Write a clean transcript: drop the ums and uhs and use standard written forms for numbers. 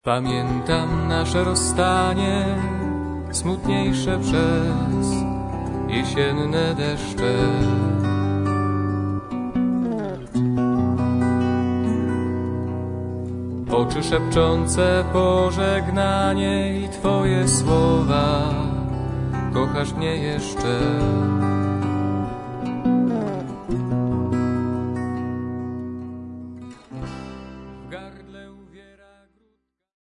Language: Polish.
Pamiętam nasze rozstanie, smutniejsze przez jesienne deszcze. Oczy szepczące pożegnanie i Twoje słowa: kochasz mnie jeszcze.